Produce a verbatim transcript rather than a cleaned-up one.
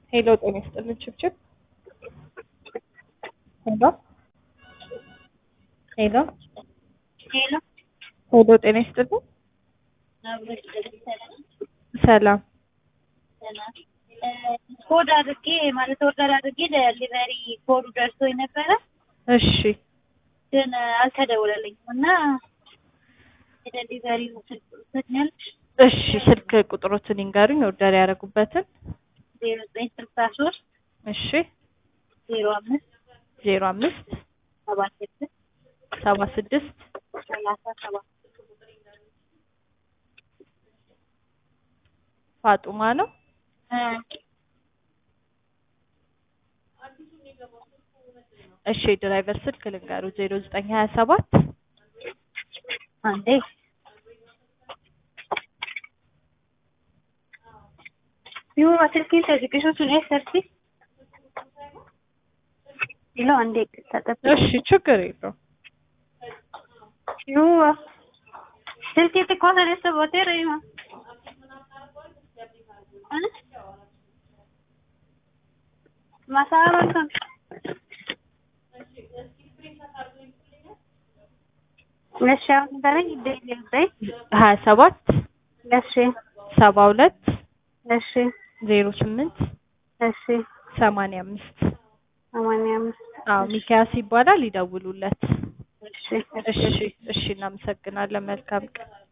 ሄሎ ጤና ይስጥልኝ ችብችብ ሄሎ ሄሎ ሄሎ ሄሎ ጤና ይስጥልኝ ሰላም ኮድ አድርጌ ማለት ኦርደር አድርጌ ለዲሊቨሪ ኮዱ ደርሶኝ ነበረ። እሺ ግን አልተደወለልኝም እና የዲሊቨሪ ሰጥኛል። እሺ ስልክ ቁጥሮትን ይንገሩኝ ኦርደር ያደረጉበትን ዜሮ ዘጠኝ ስልሳ ሶስት እሺ ዜሮ አምስት ዜሮ አምስት ሰባ ስድስት ሰባ ስድስት ሰላሳ ሰባት ፋጡማ ነው። እሺ ድራይቨር ስልክ ልንገሩ ዜሮ ዘጠኝ ሀያ ሰባት አንዴ ይሁ ስልኬን ተዝግሾ ቱኔ ሰርሲ ይሎ አንዴ ተጠጥ እሺ ችግር የለውም። ይሁ ስልኬ ተቆሰ ደስ ቦቴ ረይማ አነ ማሳራን ነሻው እንደረኝ ይደልልኝ ሀያ ሰባት እሺ ሰባ ሁለት እሺ ዜሮ ስምንት እሺ ሰማንያ አምስት ሰማንያ አምስት አዎ ሚካያስ ይባላል ይደውሉለት። እሺ እሺ እሺ እናመሰግናለን መልካም ቀን